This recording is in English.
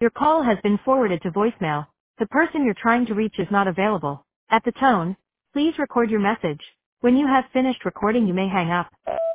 Your call has been forwarded to voicemail. The person you're trying to reach is not available. At the tone, please record your message. When you have finished recording, you may hang up.